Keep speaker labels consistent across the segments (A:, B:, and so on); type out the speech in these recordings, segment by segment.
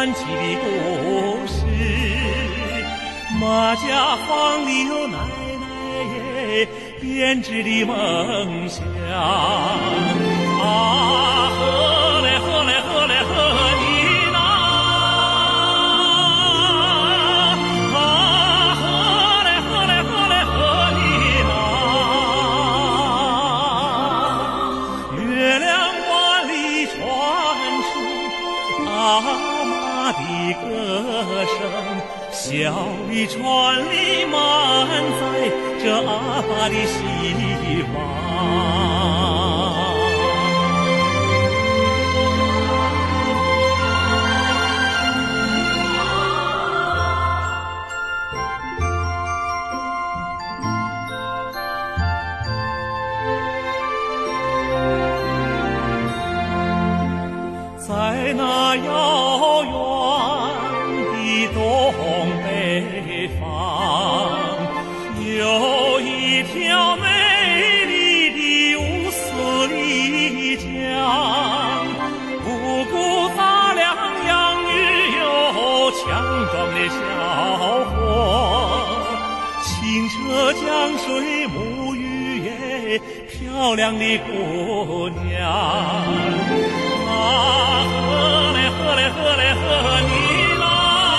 A: 传奇的故事。马家坊里有奶奶编织的梦想啊，呵嘞呵嘞呵嘞呵你呐，啊呵嘞呵嘞呵嘞呵你呐，月亮万里传出阿妈的歌声，笑语传里满载着阿爸的希望。在那遥远的东北方，有一条美丽的乌斯丽江，五谷杂粮养育有强壮的小伙，清澈江水沐浴漂亮的姑娘啊，呵嘞呵嘞呵嘞呵你啦，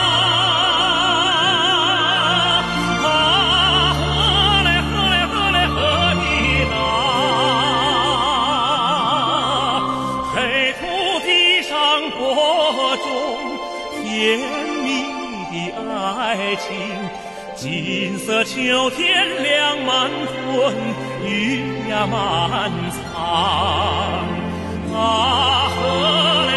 A: 啊呵嘞呵嘞呵嘞呵你啦，黑土地上播种甜蜜的爱情，金色秋天粮满囤，雨呀满仓啊，呵嘞